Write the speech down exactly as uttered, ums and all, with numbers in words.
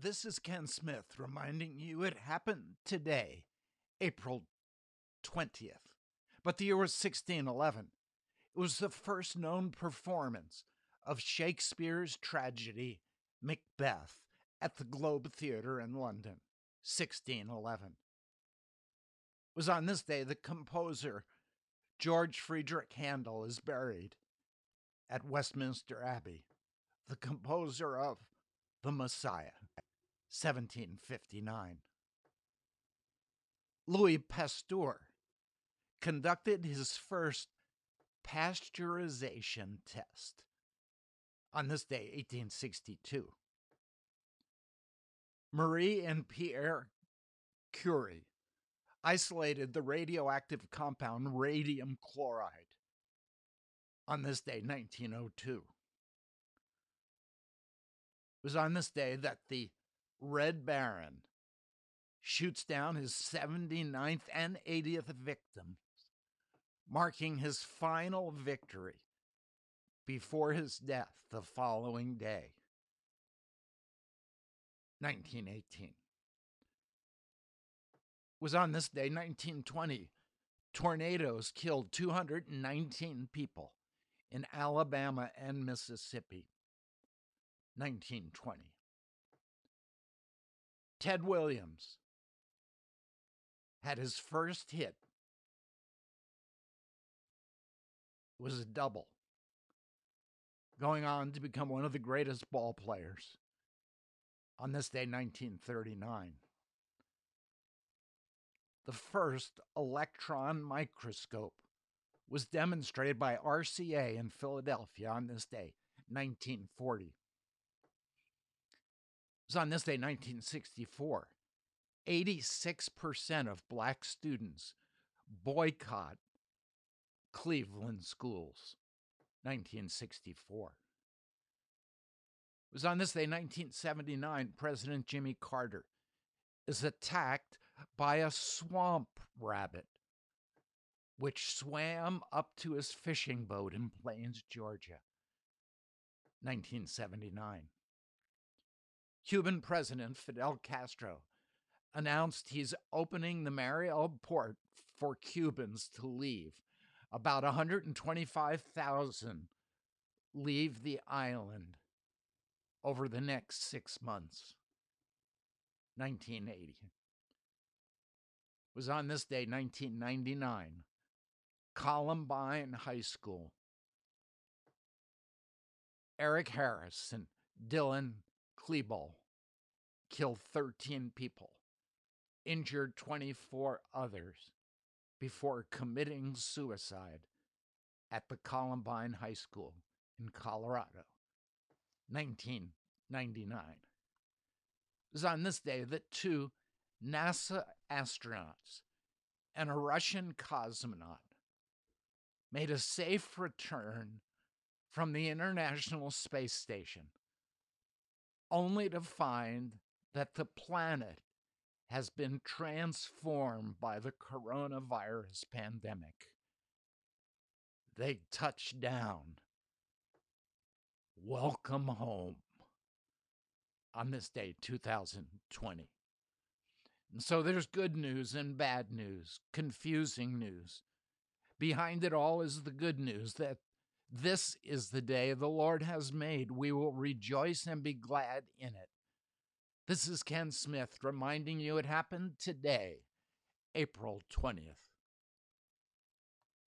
This is Ken Smith reminding you it happened today, April twentieth. But the year was sixteen eleven. It was the first known performance of Shakespeare's tragedy, Macbeth, at the Globe Theatre in London, sixteen eleven. It was on this day the composer George Friedrich Handel is buried at Westminster Abbey, the composer of The Messiah, seventeen fifty-nine. Louis Pasteur conducted his first pasteurization test on this day, eighteen sixty-two. Marie and Pierre Curie isolated the radioactive compound radium chloride on this day, nineteen oh two. It was on this day that the Red Baron shoots down his seventy-ninth and eightieth victim, marking his final victory before his death the following day, nineteen eighteen. It was on this day, nineteen twenty, tornadoes killed two hundred nineteen people in Alabama and Mississippi, nineteen twenty. Ted Williams had his first hit. It was a double, going on to become one of the greatest ball players on this day, nineteen thirty-nine. The first electron microscope was demonstrated by R C A in Philadelphia on this day, nineteen forty. It was on this day, nineteen sixty-four. eighty-six percent of black students boycott Cleveland schools, nineteen sixty-four. It was on this day, nineteen seventy-nine, President Jimmy Carter is attacked by a swamp rabbit, which swam up to his fishing boat in Plains, Georgia, nineteen seventy-nine. Cuban President Fidel Castro announced he's opening the Mariel port for Cubans to leave. About one hundred twenty-five thousand leave the island over the next six months, nineteen eighty. It was on this day, nineteen ninety-nine, Columbine High School. Eric Harris and Dylan Klebold killed thirteen people, injured twenty-four others before committing suicide at the Columbine High School in Colorado, nineteen ninety-nine. It was on this day that two NASA astronauts and a Russian cosmonaut made a safe return from the International Space Station, only to find that the planet has been transformed by the coronavirus pandemic. They touched down. Welcome home on this day, two thousand twenty. And so there's good news and bad news, confusing news. Behind it all is the good news that this is the day the Lord has made. We will rejoice and be glad in it. This is Ken Smith reminding you it happened today, April twentieth.